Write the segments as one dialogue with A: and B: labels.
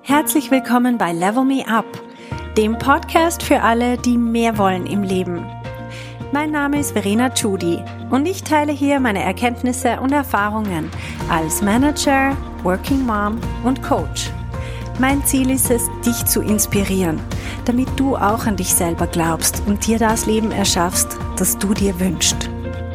A: Herzlich willkommen bei Level Me Up, dem Podcast für alle, die mehr wollen im Leben. Mein Name ist Verena Tschudi und ich teile hier meine Erkenntnisse und Erfahrungen als Manager, Working Mom und Coach. Mein Ziel ist es, dich zu inspirieren, damit du auch an dich selber glaubst und dir das Leben erschaffst, das du dir wünschst.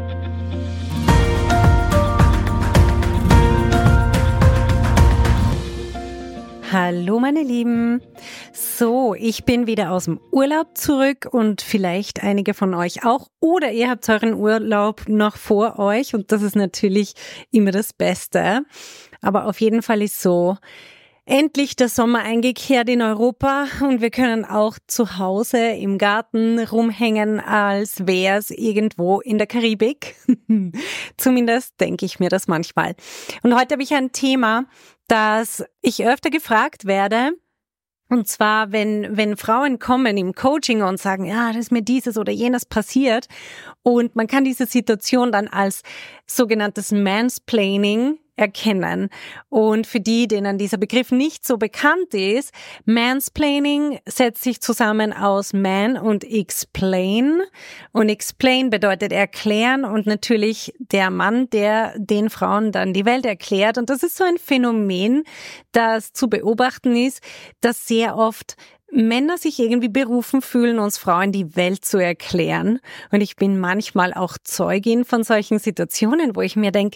A: Hallo meine Lieben. So, ich bin wieder aus dem Urlaub zurück und vielleicht einige von euch auch. Oder ihr habt euren Urlaub noch vor euch und das ist natürlich immer das Beste. Aber auf jeden Fall ist so, endlich der Sommer eingekehrt in Europa und wir können auch zu Hause im Garten rumhängen, als wäre es irgendwo in der Karibik. Zumindest denke ich mir das manchmal. Und heute habe ich ein Thema, dass ich öfter gefragt werde, und zwar, wenn Frauen kommen im Coaching und sagen, ja, das ist mir dieses oder jenes passiert, und man kann diese Situation dann als sogenanntes Mansplaining erkennen. Und für die, denen dieser Begriff nicht so bekannt ist, Mansplaining setzt sich zusammen aus Man und Explain. Und Explain bedeutet erklären und natürlich der Mann, der den Frauen dann die Welt erklärt. Und das ist so ein Phänomen, das zu beobachten ist, dass sehr oft Männer sich irgendwie berufen fühlen, uns Frauen die Welt zu erklären. Und ich bin manchmal auch Zeugin von solchen Situationen, wo ich mir denke,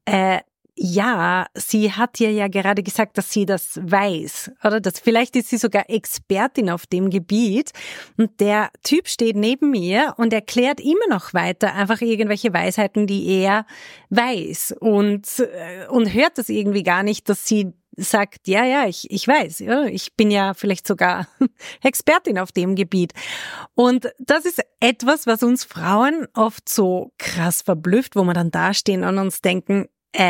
A: ja, sie hat ja gerade gesagt, dass sie das weiß, oder? Vielleicht ist sie sogar Expertin auf dem Gebiet und der Typ steht neben mir und erklärt immer noch weiter einfach irgendwelche Weisheiten, die er weiß und hört das irgendwie gar nicht, dass sie sagt, ja, ich weiß, ja, ich bin ja vielleicht sogar Expertin auf dem Gebiet. Und das ist etwas, was uns Frauen oft so krass verblüfft, wo wir dann dastehen und uns denken,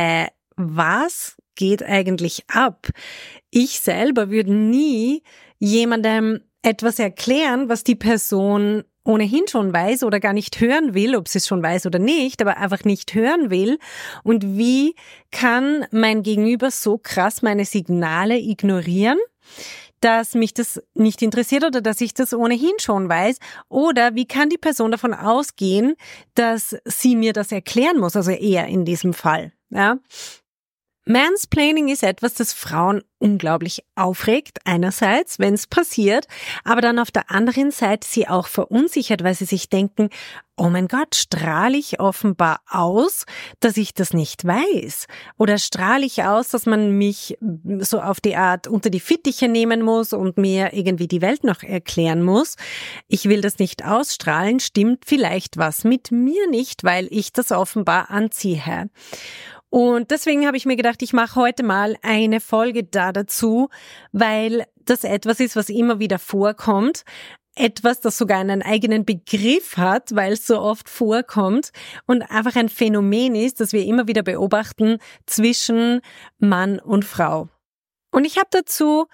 A: was geht eigentlich ab? Ich selber würde nie jemandem etwas erklären, was die Person ohnehin schon weiß oder gar nicht hören will, ob sie es schon weiß oder nicht, aber einfach nicht hören will. Und wie kann mein Gegenüber so krass meine Signale ignorieren, dass mich das nicht interessiert oder dass ich das ohnehin schon weiß? Oder wie kann die Person davon ausgehen, dass sie mir das erklären muss, also er in diesem Fall, ja? Mansplaining ist etwas, das Frauen unglaublich aufregt, einerseits, wenn es passiert, aber dann auf der anderen Seite sie auch verunsichert, weil sie sich denken, oh mein Gott, strahle ich offenbar aus, dass ich das nicht weiß? Oder strahle ich aus, dass man mich so auf die Art unter die Fittiche nehmen muss und mir irgendwie die Welt noch erklären muss? Ich will das nicht ausstrahlen, stimmt vielleicht was mit mir nicht, weil ich das offenbar anziehe. Und deswegen habe ich mir gedacht, ich mache heute mal eine Folge dazu, weil das etwas ist, was immer wieder vorkommt. Etwas, das sogar einen eigenen Begriff hat, weil es so oft vorkommt und einfach ein Phänomen ist, das wir immer wieder beobachten zwischen Mann und Frau. Und ich habe dazu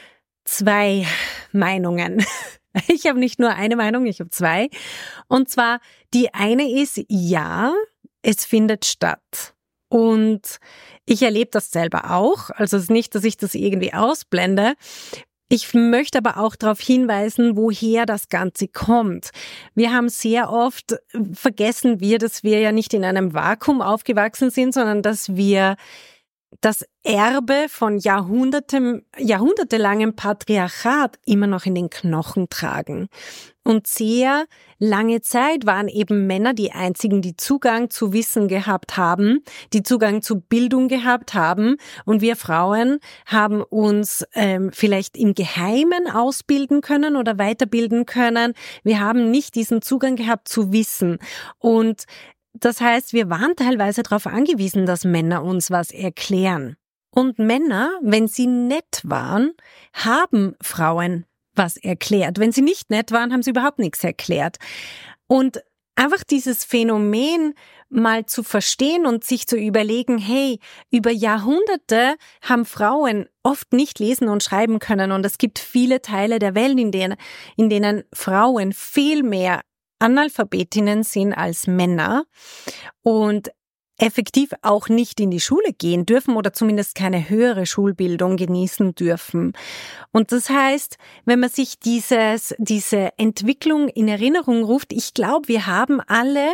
A: 2 Meinungen. Ich habe nicht nur eine Meinung, ich habe 2. Und zwar, die eine ist, ja, es findet statt. Und ich erlebe das selber auch, also es ist nicht, dass ich das irgendwie ausblende. Ich möchte aber auch darauf hinweisen, woher das Ganze kommt. Wir haben sehr oft, vergessen wir, dass wir ja nicht in einem Vakuum aufgewachsen sind, sondern dass wir das Erbe von jahrhundertelangem Patriarchat immer noch in den Knochen tragen. Und sehr lange Zeit waren eben Männer die einzigen, die Zugang zu Wissen gehabt haben, die Zugang zu Bildung gehabt haben. Und wir Frauen haben uns vielleicht im Geheimen ausbilden können oder weiterbilden können. Wir haben nicht diesen Zugang gehabt zu Wissen. Und das heißt, wir waren teilweise darauf angewiesen, dass Männer uns was erklären. Und Männer, wenn sie nett waren, haben Frauen was erklärt. Wenn sie nicht nett waren, haben sie überhaupt nichts erklärt. Und einfach dieses Phänomen mal zu verstehen und sich zu überlegen, hey, über Jahrhunderte haben Frauen oft nicht lesen und schreiben können. Und es gibt viele Teile der Welt, in denen Frauen viel mehr Analphabetinnen sind als Männer. Und effektiv auch nicht in die Schule gehen dürfen oder zumindest keine höhere Schulbildung genießen dürfen. Und das heißt, wenn man sich diese Entwicklung in Erinnerung ruft, ich glaube, wir haben alle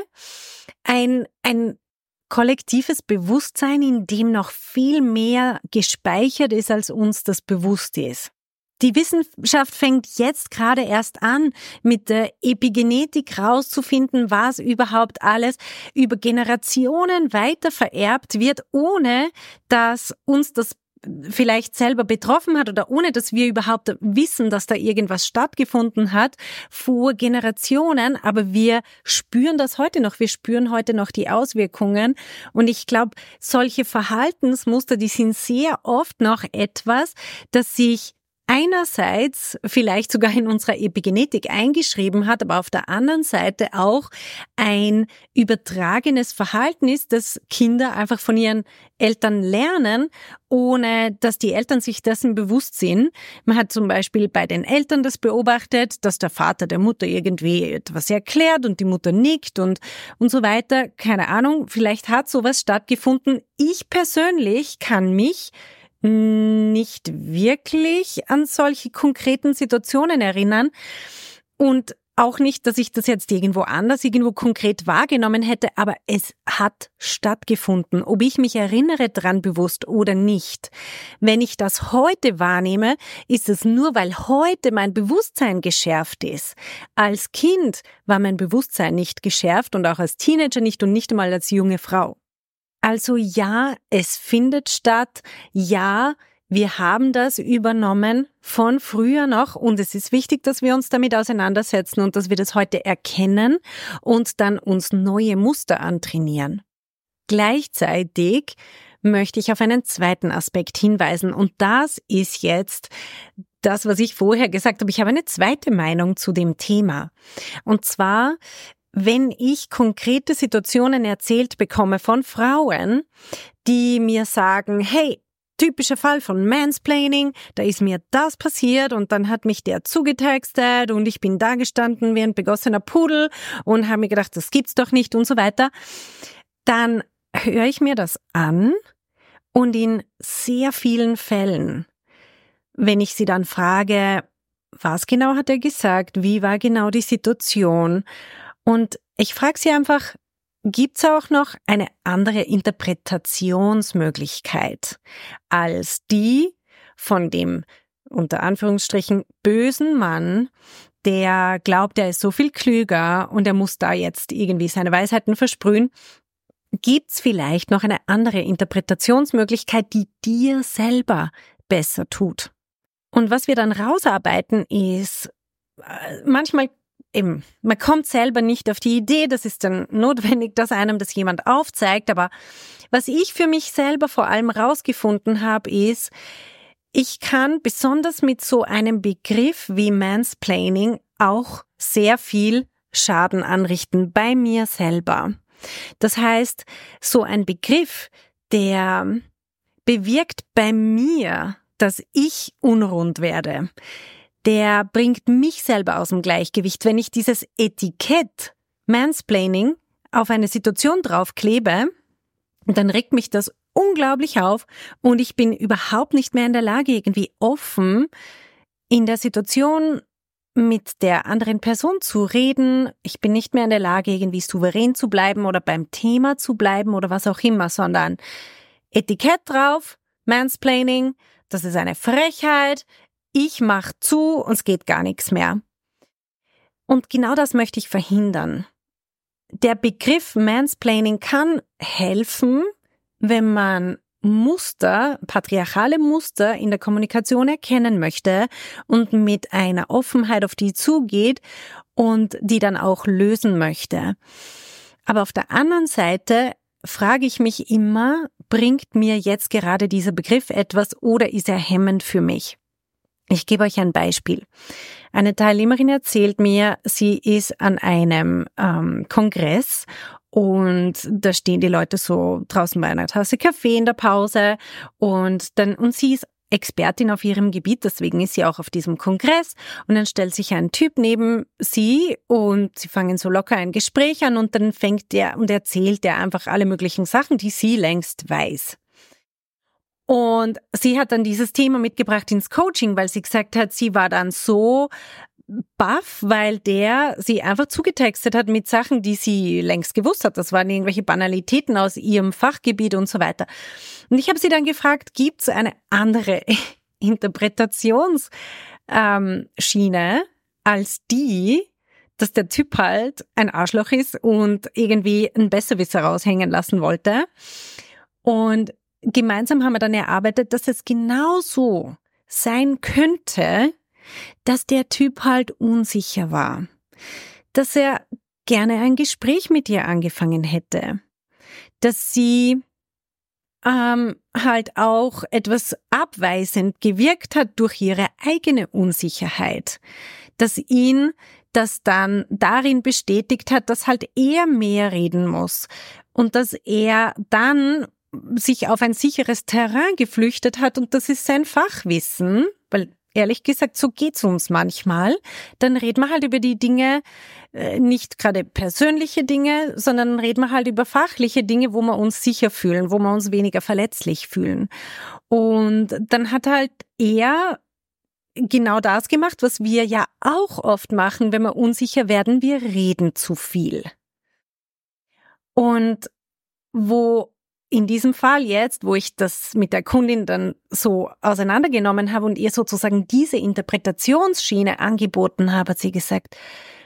A: ein kollektives Bewusstsein, in dem noch viel mehr gespeichert ist, als uns das bewusst ist. Die Wissenschaft fängt jetzt gerade erst an, mit der Epigenetik rauszufinden, was überhaupt alles über Generationen weiter vererbt wird, ohne dass uns das vielleicht selber betroffen hat oder ohne dass wir überhaupt wissen, dass da irgendwas stattgefunden hat vor Generationen. Aber wir spüren das heute noch. Wir spüren heute noch die Auswirkungen. Und ich glaube, solche Verhaltensmuster, die sind sehr oft noch etwas, das sich einerseits vielleicht sogar in unserer Epigenetik eingeschrieben hat, aber auf der anderen Seite auch ein übertragenes Verhalten ist, das Kinder einfach von ihren Eltern lernen, ohne dass die Eltern sich dessen bewusst sind. Man hat zum Beispiel bei den Eltern das beobachtet, dass der Vater der Mutter irgendwie etwas erklärt und die Mutter nickt und so weiter. Keine Ahnung, vielleicht hat sowas stattgefunden. Ich persönlich kann mich nicht wirklich an solche konkreten Situationen erinnern und auch nicht, dass ich das jetzt irgendwo konkret wahrgenommen hätte, aber es hat stattgefunden, ob ich mich erinnere dran bewusst oder nicht. Wenn ich das heute wahrnehme, ist es nur, weil heute mein Bewusstsein geschärft ist. Als Kind war mein Bewusstsein nicht geschärft und auch als Teenager nicht und nicht einmal als junge Frau. Also ja, es findet statt. Ja, wir haben das übernommen von früher noch und es ist wichtig, dass wir uns damit auseinandersetzen und dass wir das heute erkennen und dann uns neue Muster antrainieren. Gleichzeitig möchte ich auf einen zweiten Aspekt hinweisen und das ist jetzt das, was ich vorher gesagt habe. Ich habe eine zweite Meinung zu dem Thema. Und zwar, wenn ich konkrete Situationen erzählt bekomme von Frauen, die mir sagen, hey, typischer Fall von Mansplaining, da ist mir das passiert und dann hat mich der zugetextet und ich bin da gestanden wie ein begossener Pudel und habe mir gedacht, das gibt's doch nicht und so weiter, dann höre ich mir das an und in sehr vielen Fällen, wenn ich sie dann frage, was genau hat er gesagt, wie war genau die Situation, und ich frage sie einfach, gibt's auch noch eine andere Interpretationsmöglichkeit als die von dem, unter Anführungsstrichen, bösen Mann, der glaubt, er ist so viel klüger und er muss da jetzt irgendwie seine Weisheiten versprühen? Gibt's vielleicht noch eine andere Interpretationsmöglichkeit, die dir selber besser tut? Und was wir dann rausarbeiten ist, manchmal eben, man kommt selber nicht auf die Idee, das ist dann notwendig, dass einem das jemand aufzeigt, aber was ich für mich selber vor allem rausgefunden habe, ist, ich kann besonders mit so einem Begriff wie Mansplaining auch sehr viel Schaden anrichten bei mir selber. Das heißt, so ein Begriff, der bewirkt bei mir, dass ich unrund werde, der bringt mich selber aus dem Gleichgewicht. Wenn ich dieses Etikett Mansplaining auf eine Situation draufklebe, dann regt mich das unglaublich auf und ich bin überhaupt nicht mehr in der Lage, irgendwie offen in der Situation mit der anderen Person zu reden. Ich bin nicht mehr in der Lage, irgendwie souverän zu bleiben oder beim Thema zu bleiben oder was auch immer, sondern Etikett drauf, Mansplaining, das ist eine Frechheit, ich mache zu und es geht gar nichts mehr. Und genau das möchte ich verhindern. Der Begriff Mansplaining kann helfen, wenn man Muster, patriarchale Muster in der Kommunikation erkennen möchte und mit einer Offenheit auf die zugeht und die dann auch lösen möchte. Aber auf der anderen Seite frage ich mich immer, bringt mir jetzt gerade dieser Begriff etwas oder ist er hemmend für mich? Ich gebe euch ein Beispiel. Eine Teilnehmerin erzählt mir, sie ist an einem Kongress und da stehen die Leute so draußen bei einer Tasse Kaffee in der Pause und sie ist Expertin auf ihrem Gebiet, deswegen ist sie auch auf diesem Kongress. Und dann stellt sich ein Typ neben sie und sie fangen so locker ein Gespräch an und dann fängt der und erzählt der einfach alle möglichen Sachen, die sie längst weiß. Und sie hat dann dieses Thema mitgebracht ins Coaching, weil sie gesagt hat, sie war dann so baff, weil der sie einfach zugetextet hat mit Sachen, die sie längst gewusst hat. Das waren irgendwelche Banalitäten aus ihrem Fachgebiet und so weiter. Und ich habe sie dann gefragt, gibt es eine andere Interpretationsschiene als die, dass der Typ halt ein Arschloch ist und irgendwie einen Besserwisser raushängen lassen wollte. Und gemeinsam haben wir dann erarbeitet, dass es genauso sein könnte, dass der Typ halt unsicher war, dass er gerne ein Gespräch mit ihr angefangen hätte, dass sie halt auch etwas abweisend gewirkt hat durch ihre eigene Unsicherheit, dass ihn das dann darin bestätigt hat, dass halt er mehr reden muss und dass er dann sich auf ein sicheres Terrain geflüchtet hat und das ist sein Fachwissen, weil ehrlich gesagt, so geht's uns manchmal. Dann reden wir halt über die Dinge, nicht gerade persönliche Dinge, sondern reden wir halt über fachliche Dinge, wo wir uns sicher fühlen, wo wir uns weniger verletzlich fühlen. Und dann hat halt er genau das gemacht, was wir ja auch oft machen, wenn wir unsicher werden, wir reden zu viel. Und wo in diesem Fall jetzt, wo ich das mit der Kundin dann so auseinandergenommen habe und ihr sozusagen diese Interpretationsschiene angeboten habe, hat sie gesagt,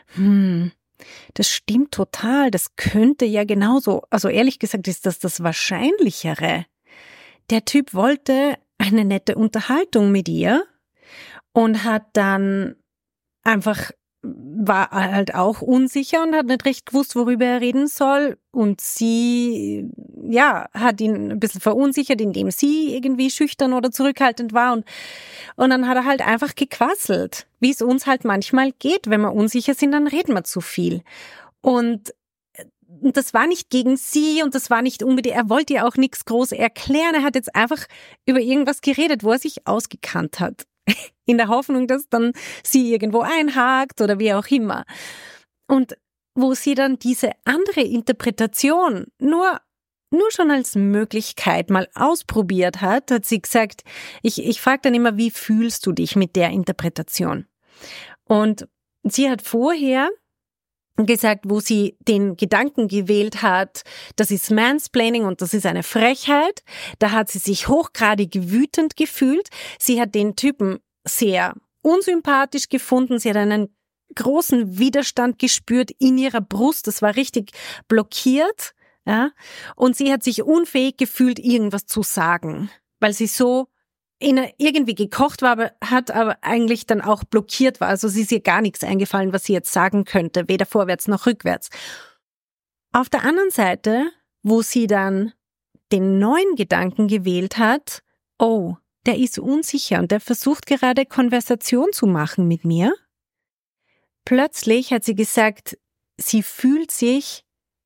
A: das stimmt total, das könnte ja genauso, also ehrlich gesagt ist das Wahrscheinlichere. Der Typ wollte eine nette Unterhaltung mit ihr und hat dann einfach war halt auch unsicher und hat nicht recht gewusst, worüber er reden soll. Und sie, ja, hat ihn ein bisschen verunsichert, indem sie irgendwie schüchtern oder zurückhaltend war. Und dann hat er halt einfach gequasselt, wie es uns halt manchmal geht. Wenn wir unsicher sind, dann reden wir zu viel. Und das war nicht gegen sie und das war nicht unbedingt, er wollte ja auch nichts groß erklären. Er hat jetzt einfach über irgendwas geredet, wo er sich ausgekannt hat. In der Hoffnung, dass dann sie irgendwo einhakt oder wie auch immer. Und wo sie dann diese andere Interpretation nur schon als Möglichkeit mal ausprobiert hat, hat sie gesagt, ich frage dann immer, wie fühlst du dich mit der Interpretation? Und sie hat vorher gesagt, wo sie den Gedanken gewählt hat, das ist Mansplaining und das ist eine Frechheit. Da hat sie sich hochgradig wütend gefühlt. Sie hat den Typen sehr unsympathisch gefunden. Sie hat einen großen Widerstand gespürt in ihrer Brust. Das war richtig blockiert. Ja? Und sie hat sich unfähig gefühlt, irgendwas zu sagen, weil sie so irgendwie gekocht war, hat aber eigentlich dann auch blockiert war. Also sie ist ihr gar nichts eingefallen, was sie jetzt sagen könnte, weder vorwärts noch rückwärts. Auf der anderen Seite, wo sie dann den neuen Gedanken gewählt hat, oh, der ist unsicher und der versucht gerade Konversation zu machen mit mir. Plötzlich hat sie gesagt, sie fühlt sich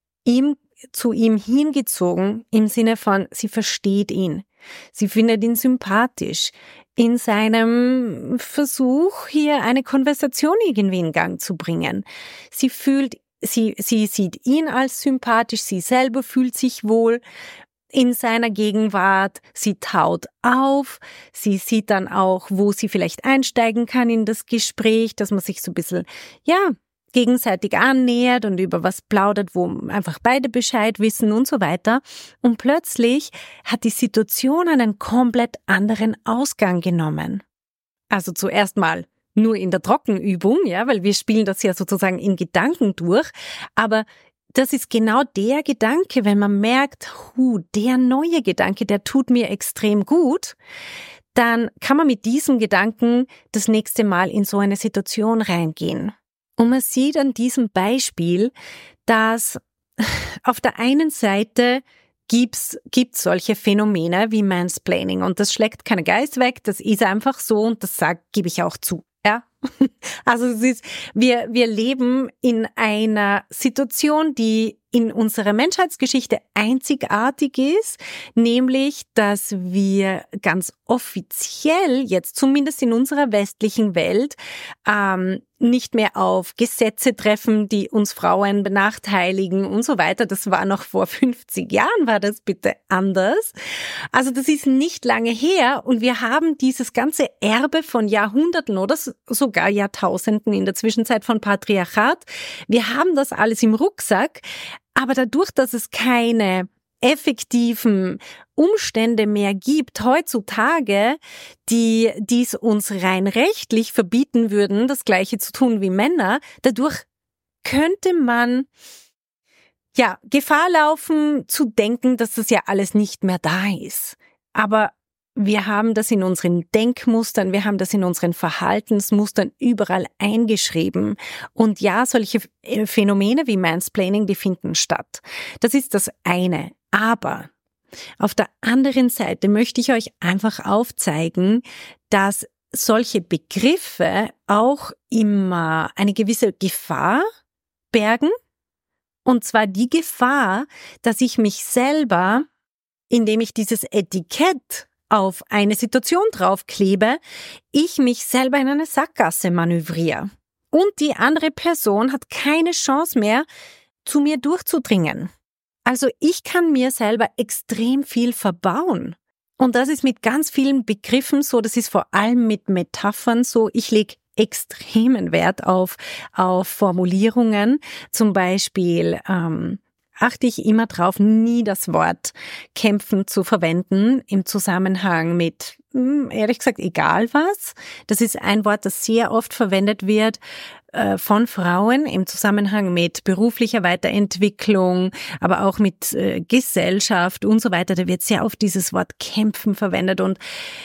A: zu ihm hingezogen im Sinne von, sie versteht ihn. Sie findet ihn sympathisch in seinem Versuch, hier eine Konversation irgendwie in Gang zu bringen. Sie sieht ihn als sympathisch, sie selber fühlt sich wohl in seiner Gegenwart, sie taut auf, sie sieht dann auch, wo sie vielleicht einsteigen kann in das Gespräch, dass man sich so ein bisschen, gegenseitig annähert und über was plaudert, wo einfach beide Bescheid wissen und so weiter. Und plötzlich hat die Situation einen komplett anderen Ausgang genommen. Also zuerst mal nur in der Trockenübung, weil wir spielen das ja sozusagen in Gedanken durch. Aber das ist genau der Gedanke, wenn man merkt, der neue Gedanke, der tut mir extrem gut, dann kann man mit diesem Gedanken das nächste Mal in so eine Situation reingehen. Und man sieht an diesem Beispiel, dass auf der einen Seite gibt's solche Phänomene wie Mansplaining und das schlägt keinen Geist weg, das ist einfach so und das gebe ich auch zu. Ja, Also wir leben in einer Situation, die in unserer Menschheitsgeschichte einzigartig ist, nämlich, dass wir ganz offiziell jetzt zumindest in unserer westlichen Welt nicht mehr auf Gesetze treffen, die uns Frauen benachteiligen und so weiter. Das war noch vor 50 Jahren, war das bitte anders. Also das ist nicht lange her und wir haben dieses ganze Erbe von Jahrhunderten oder sogar Jahrtausenden in der Zwischenzeit von Patriarchat. Wir haben das alles im Rucksack, aber dadurch, dass es keine effektiven Umstände mehr gibt heutzutage, die dies uns rein rechtlich verbieten würden, das Gleiche zu tun wie Männer, dadurch könnte man Gefahr laufen zu denken, dass das ja alles nicht mehr da ist. Aber wir haben das in unseren Denkmustern, wir haben das in unseren Verhaltensmustern überall eingeschrieben. Und ja, solche Phänomene wie Mansplaining, die finden statt. Das ist das eine. Aber auf der anderen Seite möchte ich euch einfach aufzeigen, dass solche Begriffe auch immer eine gewisse Gefahr bergen. Und zwar die Gefahr, dass ich mich selber, indem ich dieses Etikett auf eine Situation draufklebe, ich mich selber in eine Sackgasse manövriere. Und die andere Person hat keine Chance mehr, zu mir durchzudringen. Also ich kann mir selber extrem viel verbauen. Und das ist mit ganz vielen Begriffen so, das ist vor allem mit Metaphern so. Ich lege extremen Wert auf Formulierungen. Zum Beispiel achte ich immer drauf, nie das Wort kämpfen zu verwenden im Zusammenhang mit, ehrlich gesagt, egal was. Das ist ein Wort, das sehr oft verwendet wird von Frauen im Zusammenhang mit beruflicher Weiterentwicklung, aber auch mit Gesellschaft und so weiter. Da wird sehr oft dieses Wort kämpfen verwendet und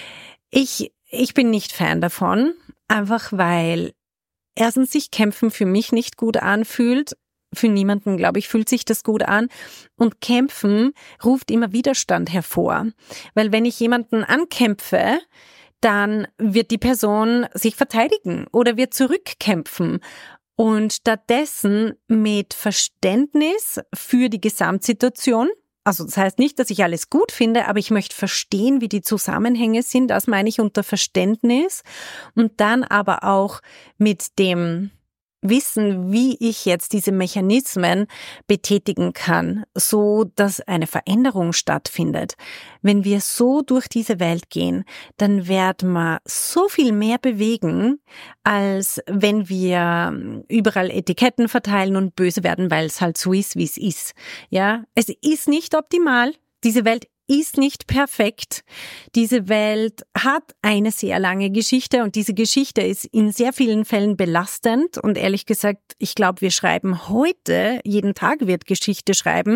A: ich bin nicht Fan davon, einfach weil erstens sich kämpfen für mich nicht gut anfühlt. Für niemanden, glaube ich, fühlt sich das gut an. Und kämpfen ruft immer Widerstand hervor. Weil wenn ich jemanden ankämpfe, dann wird die Person sich verteidigen oder wird zurückkämpfen. Und stattdessen mit Verständnis für die Gesamtsituation. Also das heißt nicht, dass ich alles gut finde, aber ich möchte verstehen, wie die Zusammenhänge sind. Das meine ich unter Verständnis. Und dann aber auch mit dem Wissen, wie ich jetzt diese Mechanismen betätigen kann, so dass eine Veränderung stattfindet. Wenn wir so durch diese Welt gehen, dann werden wir so viel mehr bewegen, als wenn wir überall Etiketten verteilen und böse werden, weil es halt so ist, wie es ist. Ja, es ist nicht optimal. Diese Welt ist nicht perfekt. Diese Welt hat eine sehr lange Geschichte und diese Geschichte ist in sehr vielen Fällen belastend und ehrlich gesagt, ich glaube, wir schreiben heute, jeden Tag wird Geschichte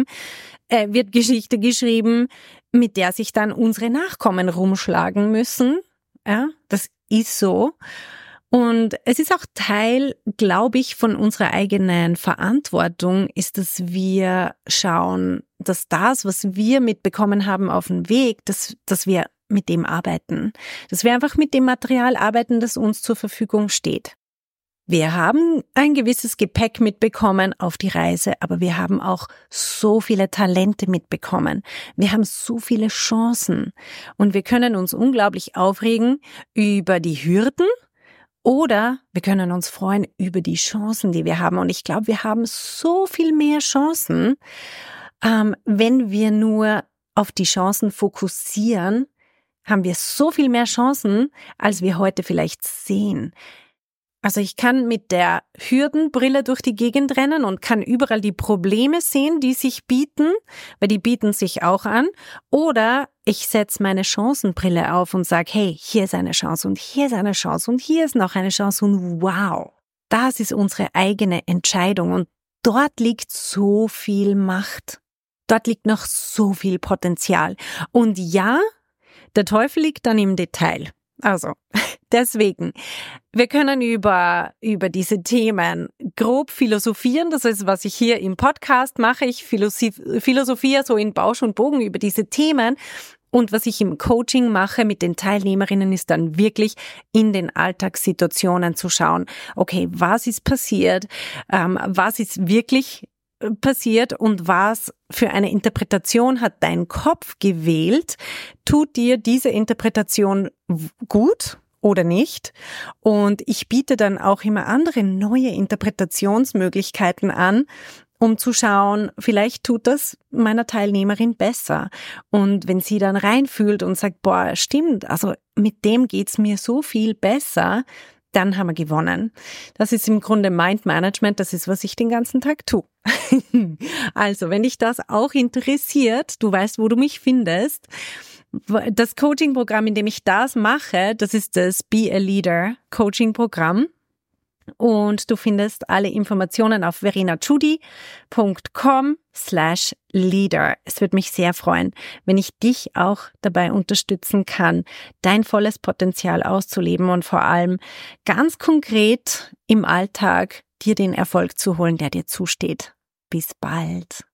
A: geschrieben, mit der sich dann unsere Nachkommen rumschlagen müssen. Ja, das ist so. Und es ist auch Teil, glaube ich, von unserer eigenen Verantwortung, ist, dass wir schauen, dass das, was wir mitbekommen haben auf dem Weg, dass wir mit dem arbeiten. Dass wir einfach mit dem Material arbeiten, das uns zur Verfügung steht. Wir haben ein gewisses Gepäck mitbekommen auf die Reise, aber wir haben auch so viele Talente mitbekommen. Wir haben so viele Chancen und wir können uns unglaublich aufregen über die Hürden, oder wir können uns freuen über die Chancen, die wir haben. Und ich glaube, wir haben so viel mehr Chancen, wenn wir nur auf die Chancen fokussieren, haben wir so viel mehr Chancen, als wir heute vielleicht sehen. Also ich kann mit der Hürdenbrille durch die Gegend rennen und kann überall die Probleme sehen, die sich bieten, weil die bieten sich auch an. Oder ich setze meine Chancenbrille auf und sage, hey, hier ist eine Chance und hier ist eine Chance und hier ist noch eine Chance und wow, das ist unsere eigene Entscheidung und dort liegt so viel Macht. Dort liegt noch so viel Potenzial. Und ja, der Teufel liegt dann im Detail. Also, deswegen, wir können über diese Themen grob philosophieren. Das ist, was ich hier im Podcast mache. Ich philosophiere so in Bausch und Bogen über diese Themen. Und was ich im Coaching mache mit den Teilnehmerinnen, ist dann wirklich in den Alltagssituationen zu schauen, okay, was ist passiert, was ist wirklich passiert und was für eine Interpretation hat dein Kopf gewählt? Tut dir diese Interpretation gut oder nicht? Und ich biete dann auch immer andere neue Interpretationsmöglichkeiten an, um zu schauen, vielleicht tut das meiner Teilnehmerin besser. Und wenn sie dann reinfühlt und sagt, boah, stimmt, also mit dem geht's mir so viel besser, dann haben wir gewonnen. Das ist im Grunde Mind Management, das ist, was ich den ganzen Tag tue. Also, wenn dich das auch interessiert, du weißt, wo du mich findest. Das Coaching-Programm, in dem ich das mache, das ist das Be a Leader Coaching-Programm. Und du findest alle Informationen auf verenachudi.com/leader. Es würde mich sehr freuen, wenn ich dich auch dabei unterstützen kann, dein volles Potenzial auszuleben und vor allem ganz konkret im Alltag dir den Erfolg zu holen, der dir zusteht. Bis bald.